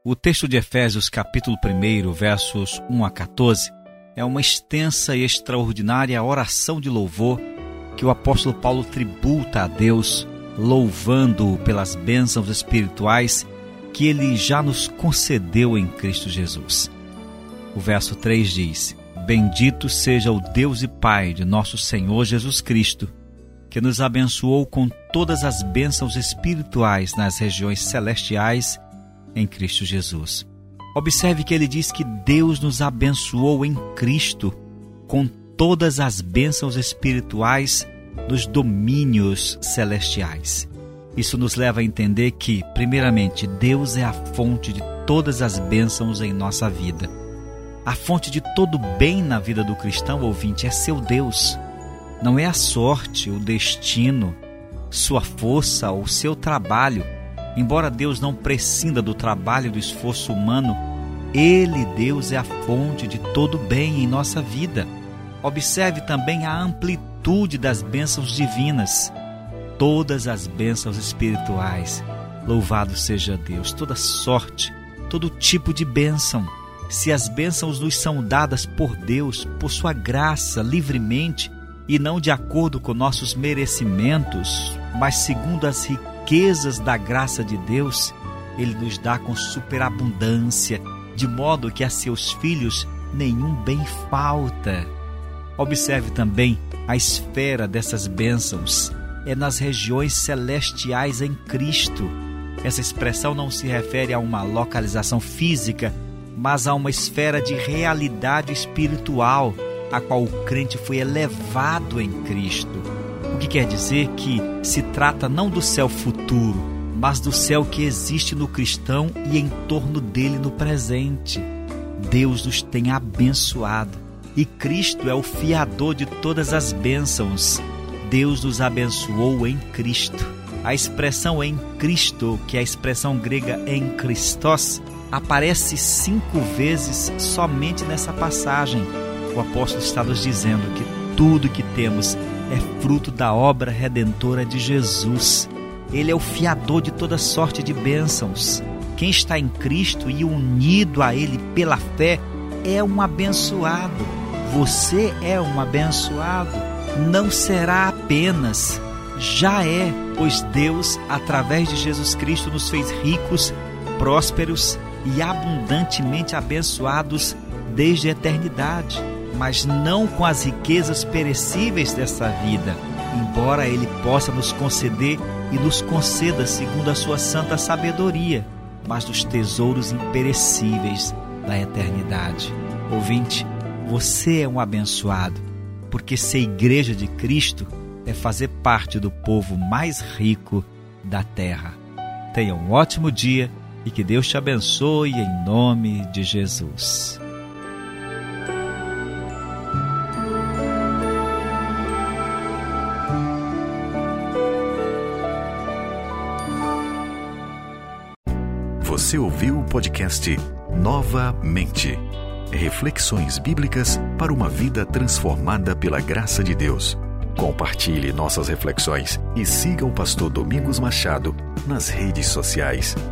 O texto de Efésios, capítulo 1, versos 1 a 14, é uma extensa e extraordinária oração de louvor que o apóstolo Paulo tributa a Deus, louvando-o pelas bênçãos espirituais que ele já nos concedeu em Cristo Jesus. O verso 3 diz: Bendito seja o Deus e Pai de nosso Senhor Jesus Cristo, que nos abençoou com todas as bênçãos espirituais nas regiões celestiais em Cristo Jesus. Observe que ele diz que Deus nos abençoou em Cristo com todas as bênçãos espirituais nos domínios celestiais. Isso nos leva a entender que, primeiramente, Deus é a fonte de todas as bênçãos em nossa vida. A fonte de todo bem na vida do cristão, ouvinte, é seu Deus. Não é a sorte, o destino, sua força ou seu trabalho. Embora Deus não prescinda do trabalho e do esforço humano, Ele, Deus, é a fonte de todo bem em nossa vida. Observe também a amplitude das bênçãos divinas, todas as bênçãos espirituais. Louvado seja Deus, toda sorte, todo tipo de bênção. Se as bênçãos nos são dadas por Deus, por sua graça, livremente, e não de acordo com nossos merecimentos, mas segundo as riquezas da graça de Deus, Ele nos dá com superabundância, de modo que a seus filhos nenhum bem falta. Observe também a esfera dessas bênçãos. É nas regiões celestiais em Cristo. Essa expressão não se refere a uma localização física, mas a uma esfera de realidade espiritual, a qual o crente foi elevado em Cristo. O que quer dizer que se trata não do céu futuro, mas do céu que existe no cristão e em torno dele no presente. Deus nos tem abençoado e Cristo é o fiador de todas as bênçãos. Deus nos abençoou em Cristo. A expressão em Cristo, que é a expressão grega em Christos, aparece 5 vezes somente nessa passagem. O apóstolo está nos dizendo que tudo que temos é fruto da obra redentora de Jesus. Ele é o fiador de toda sorte de bênçãos. Quem está em Cristo e unido a Ele pela fé é um abençoado. Você é um abençoado. Não será apenas, já é, pois Deus, através de Jesus Cristo, nos fez ricos, prósperos e abundantemente abençoados desde a eternidade, mas não com as riquezas perecíveis dessa vida, embora Ele possa nos conceder e nos conceda segundo a sua santa sabedoria, mas dos tesouros imperecíveis da eternidade. Ouvinte, você é um abençoado, porque ser igreja de Cristo é fazer parte do povo mais rico da terra. Tenha um ótimo dia e que Deus te abençoe em nome de Jesus. Você ouviu o podcast Novamente. Reflexões bíblicas para uma vida transformada pela graça de Deus. Compartilhe nossas reflexões e siga o pastor Domingos Machado nas redes sociais.